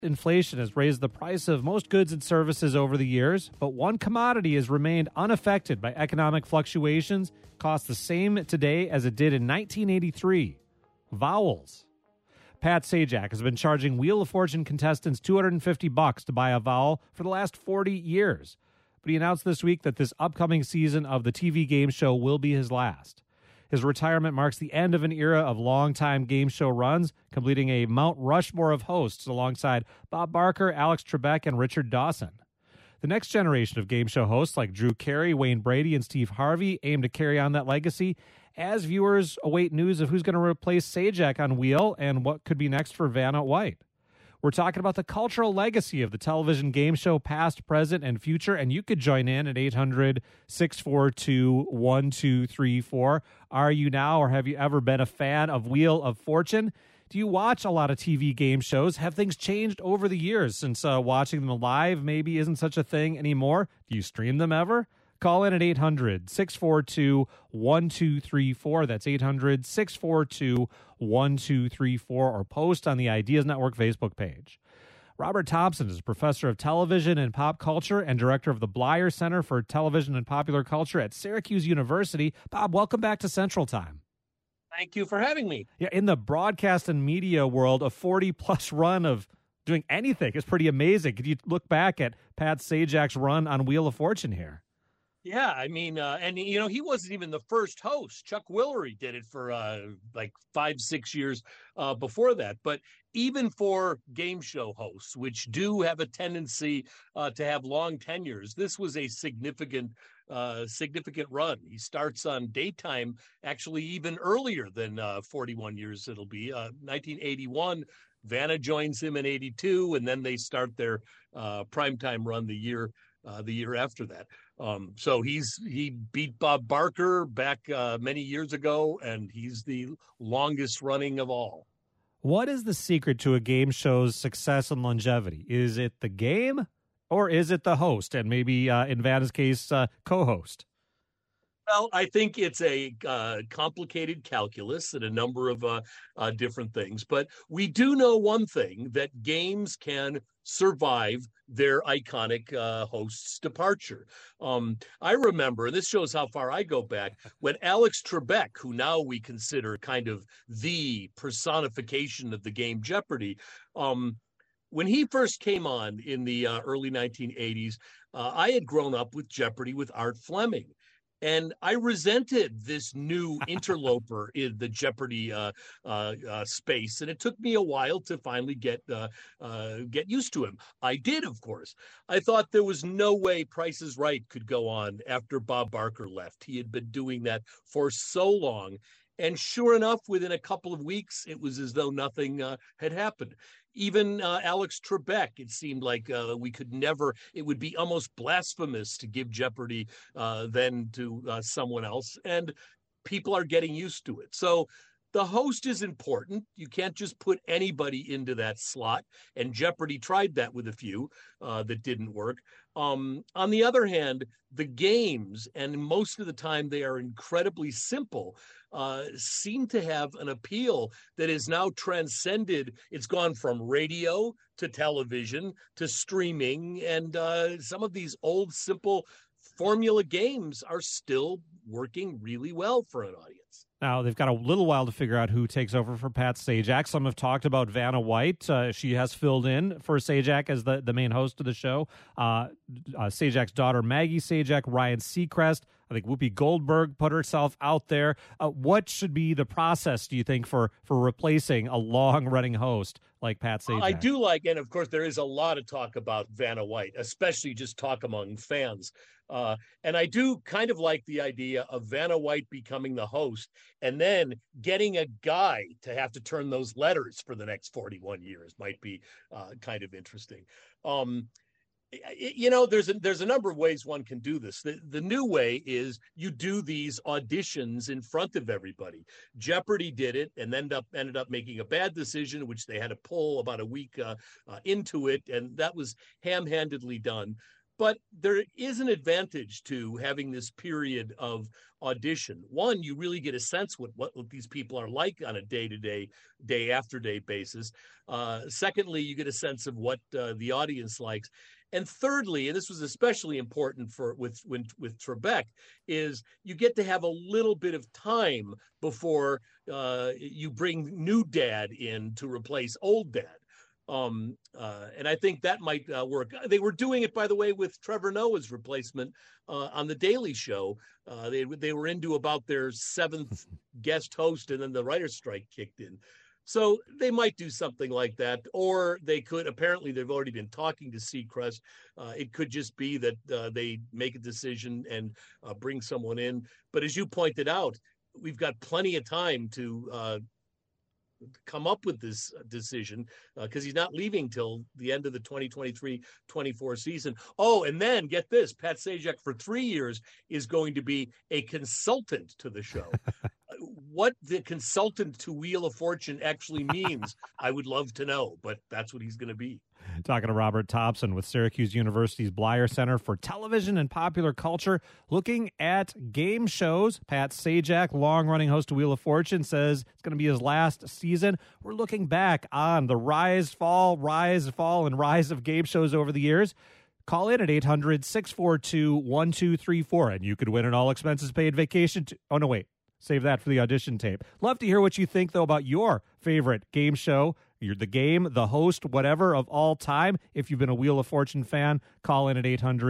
Inflation has raised the price of most goods and services over the years, but one commodity has remained unaffected by economic fluctuations, costs the same today as it did in 1983. Vowels. Pat Sajak has been charging Wheel of Fortune contestants $250 to buy a vowel for the last 40 years. But he announced this week that this upcoming season of the TV game show will be his last. His retirement marks the end of an era of long-time game show runs, completing a Mount Rushmore of hosts alongside Bob Barker, Alex Trebek, and Richard Dawson. The next generation of game show hosts like Drew Carey, Wayne Brady, and Steve Harvey aim to carry on that legacy as viewers await news of who's going to replace Sajak on Wheel and what could be next for Vanna White. We're talking about the cultural legacy of the television game show, past, present, and future, and you could join in at 800-642-1234. Are you now or have you ever been a fan of Wheel of Fortune? Do you watch a lot of TV game shows? Have things changed over the years since watching them live maybe isn't such a thing anymore? Do you stream them ever? Call in at 800-642-1234. That's 800-642-1234, or post on the Ideas Network Facebook page. Robert Thompson is a professor of television and pop culture and director of the Bleier Center for Television and Popular Culture at Syracuse University. Bob, welcome back to Central Time. Thank you for having me. Yeah, in the broadcast and media world, a 40-plus run of doing anything is pretty amazing. Could you look back at Pat Sajak's run on Wheel of Fortune here? Yeah, I mean, and he wasn't even the first host. Chuck Willery did it for like 5-6 years before that. But even for game show hosts, which do have a tendency to have long tenures, this was a significant run. He starts on daytime actually even earlier than 41 years. It'll be 1981. Vanna joins him in 82, and then they start their primetime run the year after that. So he beat Bob Barker back many years ago, and he's the longest running of all. What is the secret to a game show's success and longevity? Is it the game, or is it the host, and maybe in Vanna's case, co-host? Well, I think it's a complicated calculus and a number of different things. But we do know one thing, that games can survive their iconic host's departure. I remember, and this shows how far I go back, when Alex Trebek, who now we consider kind of the personification of the game Jeopardy, when he first came on in the early 1980s, I had grown up with Jeopardy with Art Fleming. And I resented this new interloper in the Jeopardy space, and it took me a while to finally get used to him. I did, of course. I thought there was no way Price is Right could go on after Bob Barker left. He had been doing that for so long. And sure enough, within a couple of weeks, it was as though nothing had happened. Even Alex Trebek, it seemed like we could never, it would be almost blasphemous to give Jeopardy then to someone else. And people are getting used to it. So the host is important. You can't just put anybody into that slot. And Jeopardy tried that with a few that didn't work. On the other hand, the games, and most of the time they are incredibly simple, seem to have an appeal that is now transcended. It's gone from radio to television to streaming, and some of these old, simple formula games are still working really well for an audience. Now, they've got a little while to figure out who takes over for Pat Sajak. Some have talked about Vanna White. She has filled in for Sajak as the main host of the show. Sajak's daughter, Maggie Sajak, Ryan Seacrest. I think Whoopi Goldberg put herself out there. What should be the process, do you think, for replacing a long-running host like Pat Sajak? I do like, and of course there is a lot of talk about Vanna White, especially just talk among fans. And I do kind of like the idea of Vanna White becoming the host and then getting a guy to have to turn those letters for the next 41 years might be kind of interesting. There's a number of ways one can do this. The new way is you do these auditions in front of everybody. Jeopardy did it and ended up making a bad decision, which they had to pull about a week into it, and that was ham-handedly done. But there is an advantage to having this period of audition. One, you really get a sense what these people are like on a day-to-day, day-after-day basis. Secondly, you get a sense of what the audience likes. And thirdly, and this was especially important with Trebek, is you get to have a little bit of time before you bring new dad in to replace old dad. And I think that might work. They were doing it, by the way, with Trevor Noah's replacement on The Daily Show. They were into about their seventh guest host, and then the writer's strike kicked in. So they might do something like that, or they could. Apparently, they've already been talking to Seacrest. It could just be that they make a decision and bring someone in. But as you pointed out, we've got plenty of time to come up with this decision because he's not leaving till the end of the 2023-24 season. Oh, and then get this, Pat Sajak for 3 years is going to be a consultant to the show. What the consultant to Wheel of Fortune actually means, I would love to know, but that's what he's going to be. Talking to Robert Thompson with Syracuse University's Bleier Center for Television and Popular Culture, looking at game shows. Pat Sajak, long-running host of Wheel of Fortune, says it's going to be his last season. We're looking back on the rise, fall, and rise of game shows over the years. Call in at 800-642-1234, and you could win an all-expenses-paid vacation. Oh, no, wait. Save that for the audition tape. Love to hear what you think, though, about your favorite game show. You're the game, the host, whatever of all time. If you've been a Wheel of Fortune fan, call in at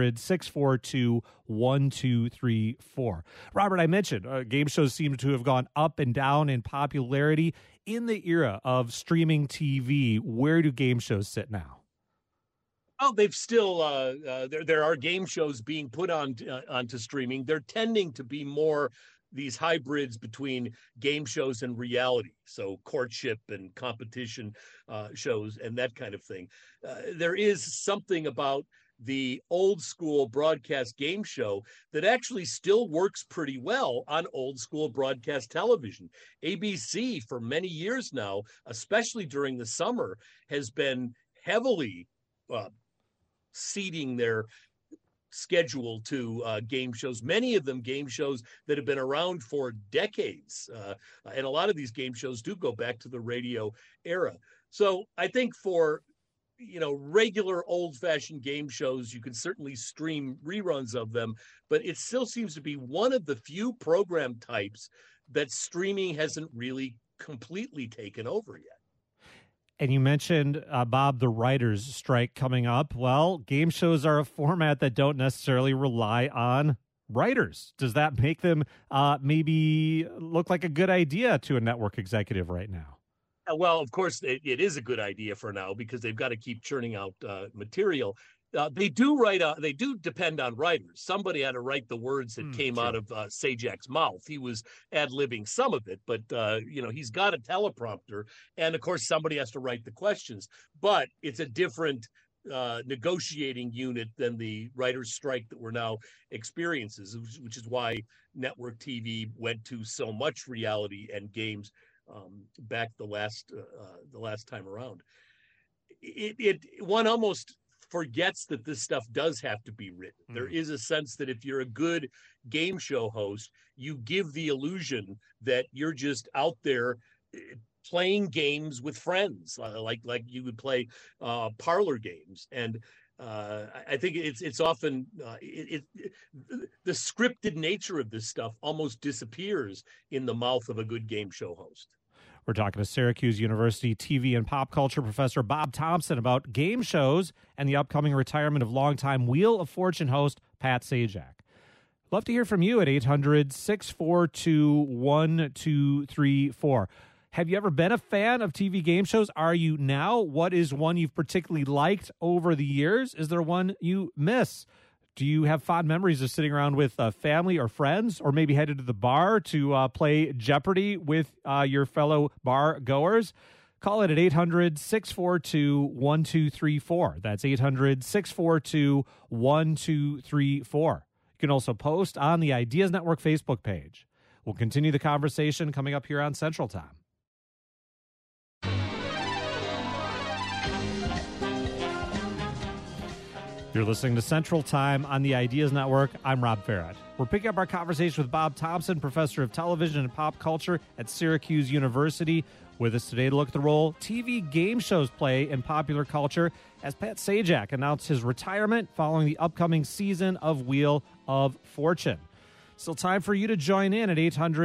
800-642-1234. Robert, I mentioned game shows seem to have gone up and down in popularity. In the era of streaming TV, where do game shows sit now? Oh, they've still there are game shows being put onto streaming. They're tending to be more these hybrids between game shows and reality, so courtship and competition shows and that kind of thing. There is something about the old school broadcast game show that actually still works pretty well on old school broadcast television. ABC for many years now, especially during the summer, has been heavily seeding their schedule to game shows, many of them game shows that have been around for decades. And a lot of these game shows do go back to the radio era. So I think for, regular old-fashioned game shows, you can certainly stream reruns of them, but it still seems to be one of the few program types that streaming hasn't really completely taken over yet. And you mentioned, Bob, the writers' strike coming up. Well, game shows are a format that don't necessarily rely on writers. Does that make them maybe look like a good idea to a network executive right now? Well, of course, it is a good idea for now because they've got to keep churning out material. They do depend on writers. Somebody had to write the words that came out of Sajak's mouth. He was ad-libbing some of it, but he's got a teleprompter, and of course somebody has to write the questions. But it's a different negotiating unit than the writers' strike that we're now experiencing, which is why network TV went to so much reality and games back the last time around. One almost forgets that this stuff does have to be written. There is a sense that if you're a good game show host, you give the illusion that you're just out there playing games with friends, like you would play parlor games. And I think it's often the scripted nature of this stuff almost disappears in the mouth of a good game show host. We're talking to Syracuse University TV and pop culture professor Bob Thompson about game shows and the upcoming retirement of longtime Wheel of Fortune host Pat Sajak. Love to hear from you at 800-642-1234. Have you ever been a fan of TV game shows? Are you now? What is one you've particularly liked over the years? Is there one you miss? Do you have fond memories of sitting around with family or friends, or maybe headed to the bar to play Jeopardy with your fellow bar goers? Call it at 800-642-1234. That's 800-642-1234. You can also post on the Ideas Network Facebook page. We'll continue the conversation coming up here on Central Time. You're listening to Central Time on the Ideas Network. I'm Rob Farrett. We're picking up our conversation with Bob Thompson, professor of television and pop culture at Syracuse University. With us today to look at the role TV game shows play in popular culture as Pat Sajak announced his retirement following the upcoming season of Wheel of Fortune. Still time for you to join in at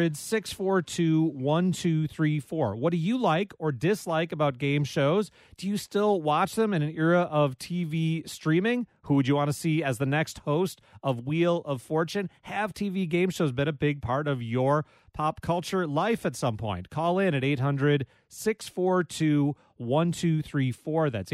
800-642-1234. What do you like or dislike about game shows? Do you still watch them in an era of TV streaming? Who would you want to see as the next host of Wheel of Fortune? Have TV game shows been a big part of your pop culture life at some point? Call in at 800-642-1234. That's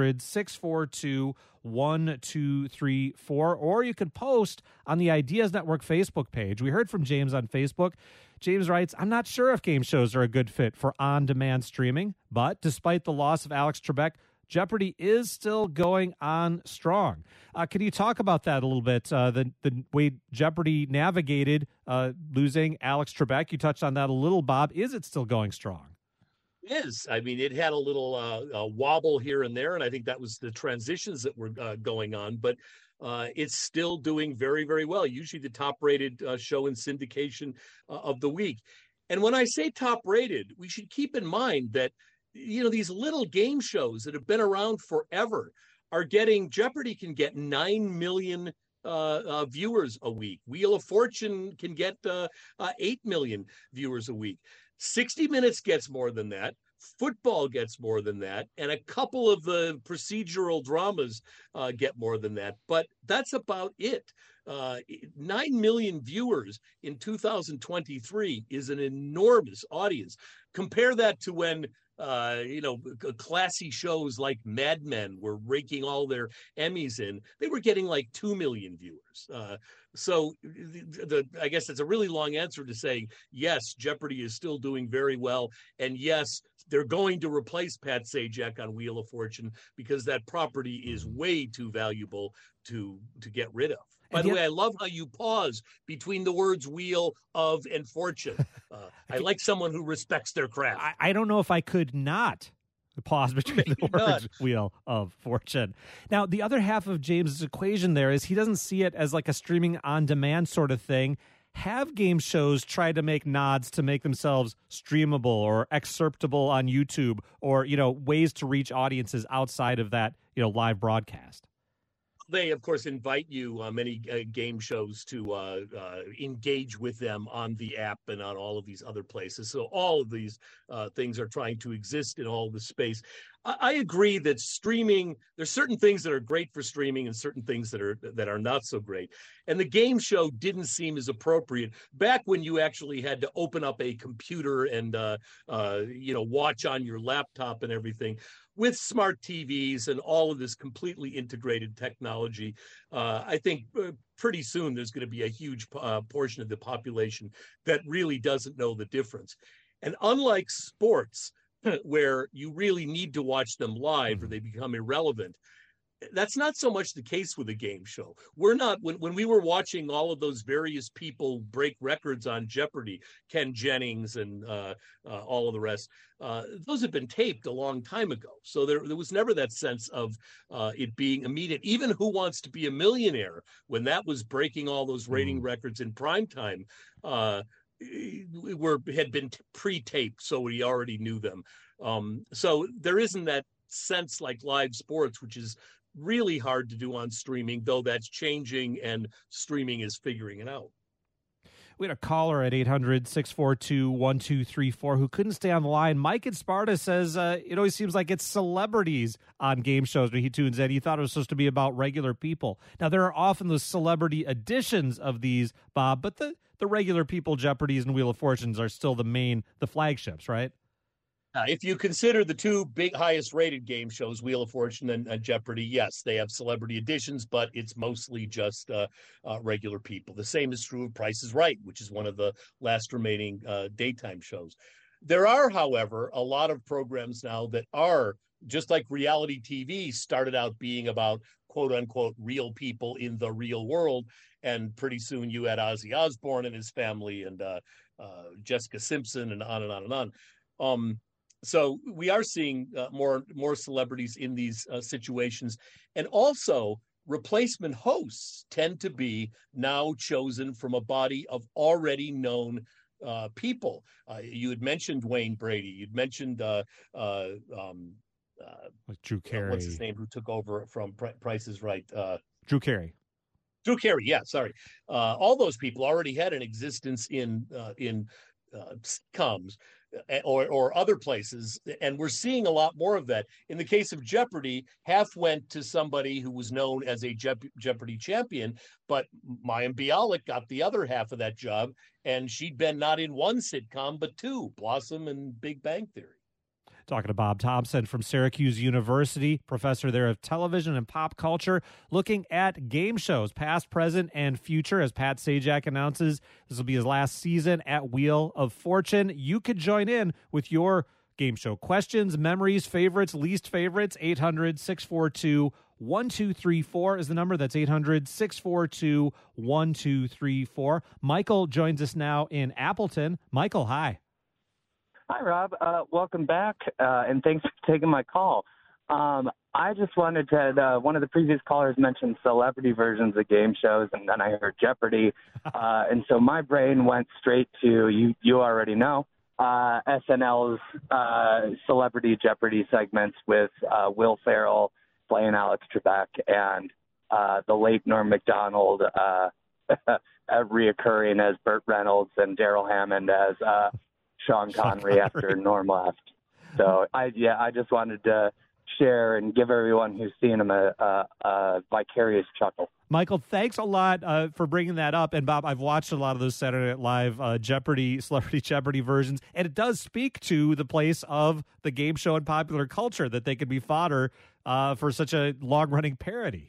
800-642-1234. Or you can post on the Ideas Network Facebook page. We heard from James on Facebook. James writes, I'm not sure if game shows are a good fit for on-demand streaming, but despite the loss of Alex Trebek, Jeopardy is still going on strong. Can you talk about that a little bit? The way Jeopardy navigated losing Alex Trebek, you touched on that a little, Bob. Is it still going strong? It is. I mean, it had a little wobble here and there, and I think that was the transitions that were going on. But it's still doing very, very well. Usually the top-rated show in syndication of the week. And when I say top-rated, we should keep in mind that these little game shows that have been around forever are getting, Jeopardy can get 9 million viewers a week. Wheel of Fortune can get 8 million viewers a week. 60 Minutes gets more than that. Football gets more than that. And a couple of the procedural dramas get more than that. But that's about it. 9 million viewers in 2023 is an enormous audience. Compare that to when classy shows like Mad Men were raking all their Emmys in. They were getting like 2 million viewers. So I guess it's a really long answer to say, yes, Jeopardy is still doing very well. And yes, they're going to replace Pat Sajak on Wheel of Fortune because that property is way too valuable to get rid of. By the way, I love how you pause between the words wheel of and fortune. I like someone who respects their craft. I don't know if I could not pause between the words wheel of fortune. Now, the other half of James's equation there is he doesn't see it as like a streaming on demand sort of thing. Have game shows tried to make nods to make themselves streamable or excerptable on YouTube or, ways to reach audiences outside of that, live broadcast? They, of course, invite you many game shows to engage with them on the app and on all of these other places. So all of these things are trying to exist in all the space. I agree that streaming, there's certain things that are great for streaming and certain things that are not so great. And the game show didn't seem as appropriate back when you actually had to open up a computer and watch on your laptop and everything. With smart TVs and all of this completely integrated technology, I think pretty soon there's going to be a huge portion of the population that really doesn't know the difference. And unlike sports, where you really need to watch them live or they become irrelevant, that's not so much the case with a game show. We're not, when we were watching all of those various people break records on Jeopardy, Ken Jennings and all of the rest, those had been taped a long time ago. So there was never that sense of it being immediate. Even Who Wants to Be a Millionaire, when that was breaking all those rating records in prime time, had been pre-taped, so we already knew them. So there isn't that sense like live sports, which is really hard to do on streaming, though that's changing and streaming is figuring it out. We had a caller at 800-642-1234 who couldn't stay on the line. Mike in Sparta says it always seems like it's celebrities on game shows when he tunes in. He thought it was supposed to be about regular people. Now, there are often those celebrity editions of these, Bob, but the regular people Jeopardies and Wheel of Fortunes are still the flagships, right? If you consider the two big highest rated game shows, Wheel of Fortune and Jeopardy, yes, they have celebrity editions, but it's mostly just regular people. The same is true of Price is Right, which is one of the last remaining daytime shows. There are, however, a lot of programs now that are, just like reality TV started out being about quote unquote real people in the real world. And pretty soon you had Ozzy Osbourne and his family and Jessica Simpson and on and on and on. So we are seeing more celebrities in these situations. And also replacement hosts tend to be now chosen from a body of already known people. You had mentioned Wayne Brady. You'd mentioned Like Drew Carey. What's his name? Who took over from Price is Right? Drew Carey. Drew Carey. Yeah, sorry. All those people already had an existence in sitcoms or other places, and we're seeing a lot more of that. In the case of Jeopardy, half went to somebody who was known as a Jeopardy champion, but Mayim Bialik got the other half of that job, and she'd been not in one sitcom but two, Blossom and Big Bang Theory. Talking to Bob Thompson from Syracuse University, professor there of television and pop culture, looking at game shows, past, present, and future. As Pat Sajak announces, this will be his last season at Wheel of Fortune. You could join in with your game show questions, memories, favorites, least favorites. 800-642-1234 is the number. That's 800-642-1234. Michael joins us now in Appleton. Michael, hi. Hi, Rob. Welcome back, and thanks for taking my call. I just wanted to, one of the previous callers mentioned celebrity versions of game shows, and then I heard Jeopardy. And so my brain went straight to, you already know, SNL's Celebrity Jeopardy segments with Will Ferrell playing Alex Trebek and the late Norm Macdonald reoccurring as Burt Reynolds and Daryl Hammond as Sean Connery after Norm left. So I just wanted to share and give everyone who's seen him a vicarious chuckle. Michael, thanks a lot for bringing that up. And Bob, I've watched a lot of those Saturday Night Live Jeopardy, Celebrity Jeopardy versions, and it does speak to the place of the game show and popular culture that they could be fodder for such a long-running parody.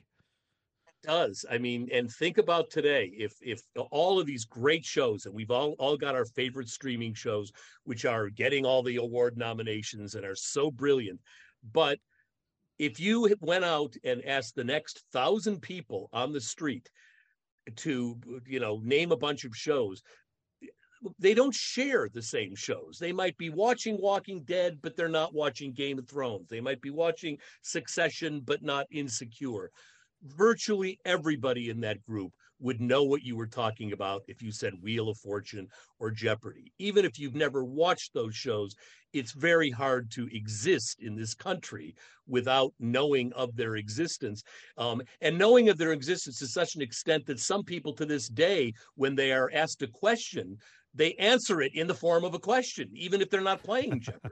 Does. I mean, and think about today, if all of these great shows, and we've all got our favorite streaming shows, which are getting all the award nominations and are so brilliant, but if you went out and asked the next 1,000 people on the street to, name a bunch of shows, they don't share the same shows. They might be watching Walking Dead, but they're not watching Game of Thrones. They might be watching Succession, but not Insecure. Virtually everybody in that group would know what you were talking about if you said Wheel of Fortune or Jeopardy. Even if you've never watched those shows, it's very hard to exist in this country without knowing of their existence. And knowing of their existence to such an extent that some people to this day, when they are asked a question, they answer it in the form of a question, even if they're not playing Jeopardy.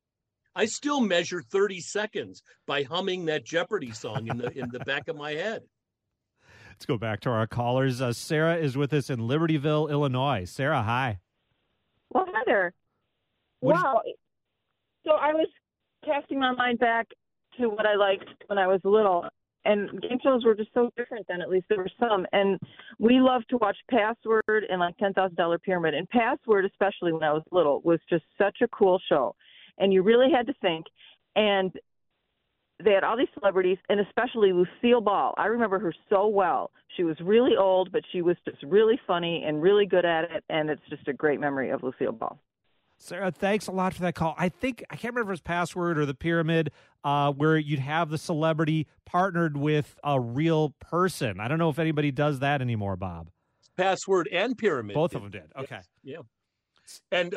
I still measure 30 seconds by humming that Jeopardy song in the back of my head. Let's go back to our callers. Sarah is with us in Libertyville, Illinois. Sarah, hi. Well, hi there. Wow. So I was casting my mind back to what I liked when I was little, and game shows were just so different then. At least there were some. And we loved to watch Password and like $10,000 Pyramid. And Password, especially when I was little, was just such a cool show. And you really had to think. And they had all these celebrities, and especially Lucille Ball. I remember her so well. She was really old, but she was just really funny and really good at it, and it's just a great memory of Lucille Ball. Sarah, thanks a lot for that call. I can't remember if it's Password or the Pyramid, where you'd have the celebrity partnered with a real person. I don't know if anybody does that anymore, Bob. Password and Pyramid. Both of them did. Okay. Yeah. And,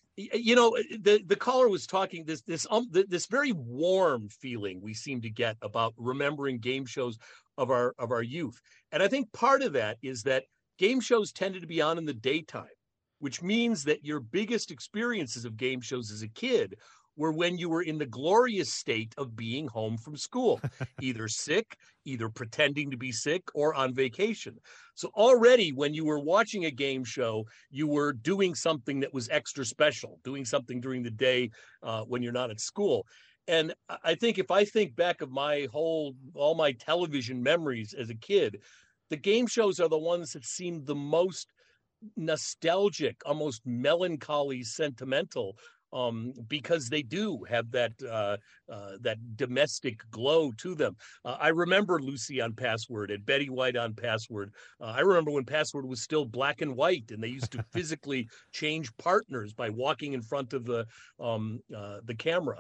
the caller was talking this very warm feeling we seem to get about remembering game shows of our youth. And I think part of that is that game shows tended to be on in the daytime, which means that your biggest experiences of game shows as a kid were when you were in the glorious state of being home from school, either sick, either pretending to be sick, or on vacation. So already when you were watching a game show, you were doing something that was extra special, doing something during the day when you're not at school. And I think if I think back of all my television memories as a kid, the game shows are the ones that seemed the most nostalgic, almost melancholy, sentimental, because they do have that domestic glow to them. I remember Lucy on Password and Betty White on Password. I remember when Password was still black and white, and they used to physically change partners by walking in front of the camera.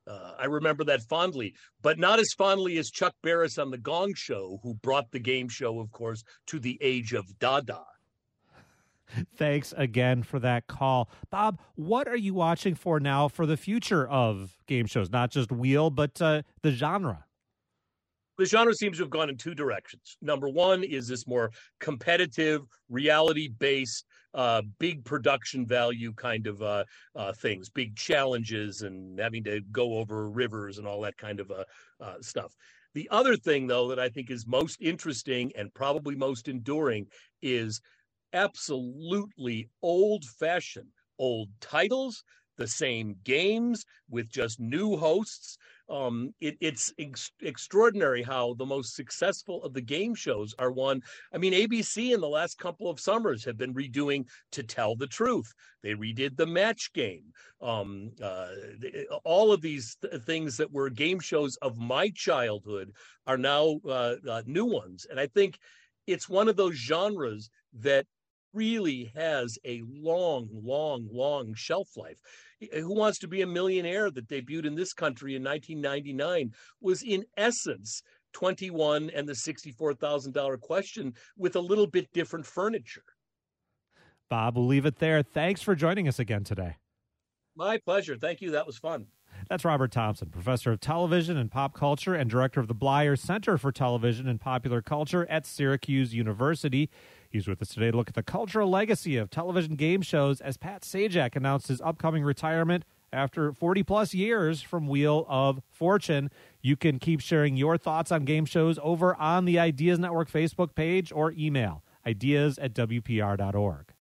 I remember that fondly, but not as fondly as Chuck Barris on The Gong Show, who brought the game show, of course, to the age of Dada. Thanks again for that call. Bob, what are you watching for now for the future of game shows? Not just Wheel, but the genre. The genre seems to have gone in two directions. Number one is this more competitive, reality-based, big production value kind of things, big challenges and having to go over rivers and all that kind of stuff. The other thing, though, that I think is most interesting and probably most enduring is absolutely old-fashioned, old titles, the same games with just new hosts. It's extraordinary how the most successful of the game shows are one. I mean, ABC in the last couple of summers have been redoing To Tell the Truth. They redid The Match Game. All of these things that were game shows of my childhood are now new ones. And I think it's one of those genres that really has a long shelf life. Who Wants to Be a Millionaire, that debuted in this country in 1999, was in essence 21 and the $64,000 Question with a little bit different furniture. Bob, we'll leave it there. Thanks for joining us again today. My pleasure. Thank you. That was fun. That's Robert Thompson, professor of television and pop culture and director of the Bleier Center for Television and Popular Culture at Syracuse University. He's with us today to look at the cultural legacy of television game shows as Pat Sajak announced his upcoming retirement after 40-plus years from Wheel of Fortune. You can keep sharing your thoughts on game shows over on the Ideas Network Facebook page or email ideas@wpr.org.